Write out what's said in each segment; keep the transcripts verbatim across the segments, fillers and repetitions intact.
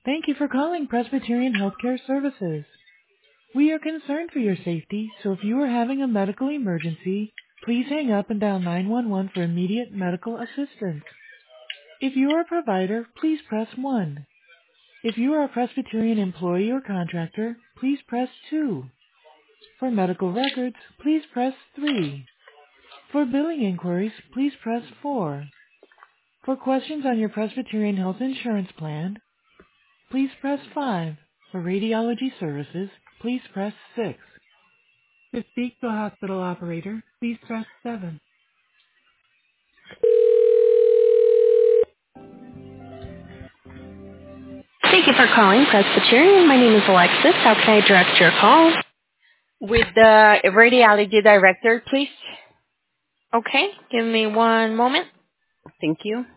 Thank you for calling Presbyterian Healthcare Services. We are concerned for your safety, so if you are having a medical emergency, please hang up and dial nine one one for immediate medical assistance. If you are a provider, please press one. If you are a Presbyterian employee or contractor, please press two. For medical records, please press three. For billing inquiries, please press four. For questions on your Presbyterian Health Insurance Plan, please press five. For radiology services, please press six. To speak to a hospital operator, please press seven. Thank you for calling Presbyterian. My name is Alexis. How can I direct your call? With the radiology director, please. Okay, give me one moment. Thank you.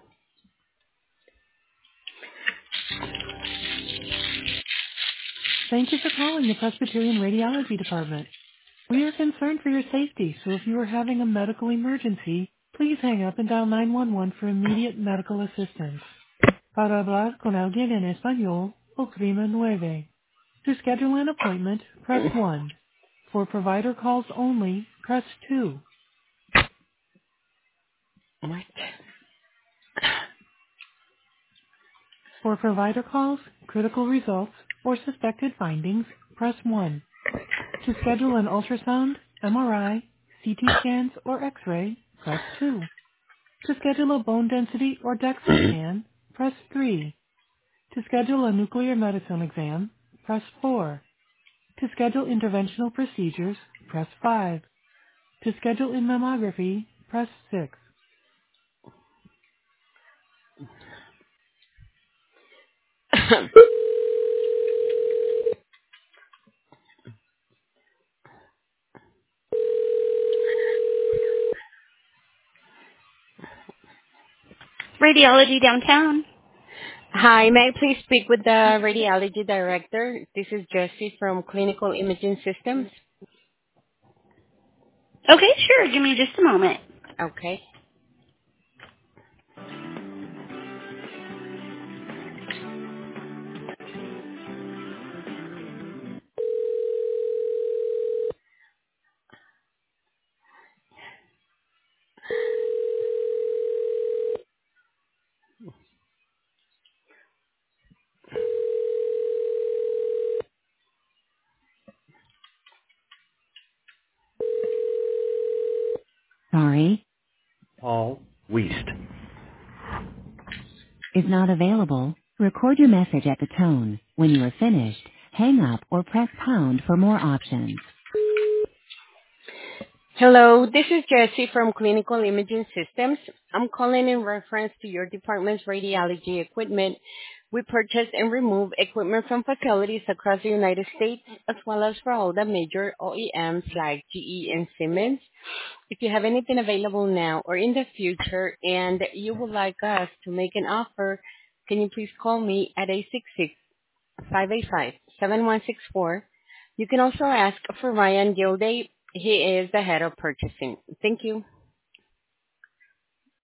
Thank you for calling the Presbyterian Radiology Department. We are concerned for your safety, so if you are having a medical emergency, please hang up and dial nine one one for immediate medical assistance. Para hablar con alguien en español, oprima nueve. To schedule an appointment, press one. For provider calls only, press two. What? For provider calls, critical results, or suspected findings, press one. To schedule an ultrasound, M R I, C T scans, or X-ray, press two. To schedule a bone density or DEXA scan, press three. To schedule a nuclear medicine exam, press four. To schedule interventional procedures, press five. To schedule in mammography, press six. Radiology downtown. Hi, may I please speak with the radiology director? This is Jessie from Clinical Imaging Systems. Okay, sure. Give me just a moment. Okay. Sorry, Paul Weist. is not available. Record your message at the tone. When you are finished, hang up or press pound for more options. Hello, this is Jessie from Clinical Imaging Systems. I'm calling in reference to your department's radiology equipment. We purchase and remove equipment from facilities across the United States, as well as for all the major O E Ms like G E and Siemens. If you have anything available now or in the future and you would like us to make an offer, can you please call me at eight six six, five eight five, seven one six four. You can also ask for Ryan Gilday. He is the head of purchasing. Thank you.